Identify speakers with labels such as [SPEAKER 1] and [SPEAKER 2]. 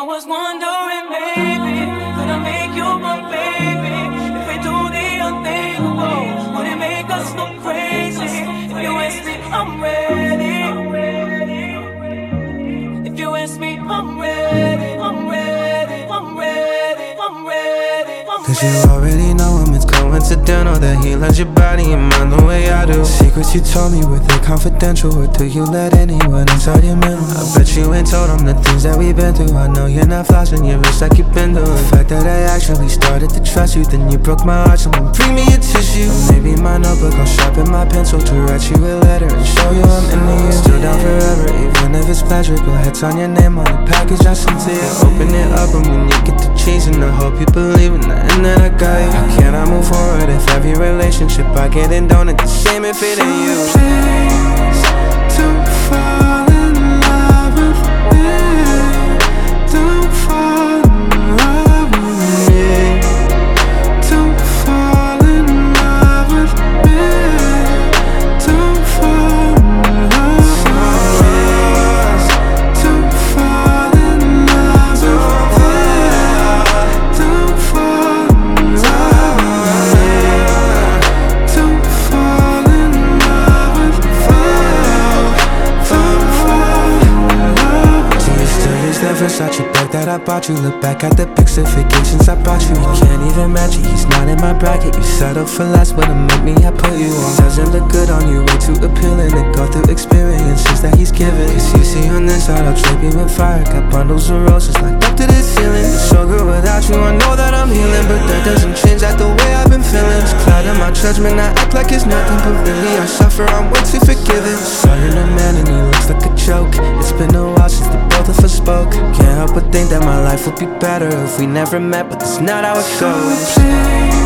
[SPEAKER 1] I was wondering, maybe could I make you my baby? If we do the unthinkable, would it make us go crazy? If you ask me, I'm ready. If you ask me, I'm ready. I'm ready. I'm ready. I'm ready.
[SPEAKER 2] Cause you already know him, it's coincidental that he loves your body and mind the way I do. Secrets you told me, were they confidential, or do you let anyone inside your mental? I bet you ain't told them the things that we've been through. I know you're not flashing your wrist like you've been doing. The fact that I actually started to trust you, then you broke my heart, someone bring me a tissue. Or maybe my notebook, I'll sharpen my pencil to write you a letter and show you I'm into you. Still down forever, even if it's pleasure. Go ahead, sign your name on the package I sent to you. Open it up and when you get the cheese, and I hope you believe in the end that I got you. How can I move forward if every relationship I get in don't end the same if it ain't you?
[SPEAKER 3] Please don't fall in love with me. Don't fall in love with me. Don't fall in love with me. Don't fall in love with me. Don't fall in love with me. Don't fall in love with me. Don't fall in love with me. Don't fall in love.
[SPEAKER 2] Do you still use that Versace bag that I bought you? Look back at the pics of vacations I brought you. You can't even match it, he's not in my bracket. You settle for less, but to make me, I put you on. Doesn't look good on you, way too appealing to go through experiences that he's given. Cause you see on this side, I'll drape you with fire. Got bundles of roses locked up to the ceiling. It's so good without you, I know that I'm healing, but that doesn't change that the way I've been feeling. It's clouding my judgment, I act like it's nothing, but really I suffer, I'm way too forgiving. Saw you in a man and he looks like a joke. It's been a while since the both of us spoke. Can't help but think that my life would be better if we never met, but that's not how it goes.
[SPEAKER 3] Please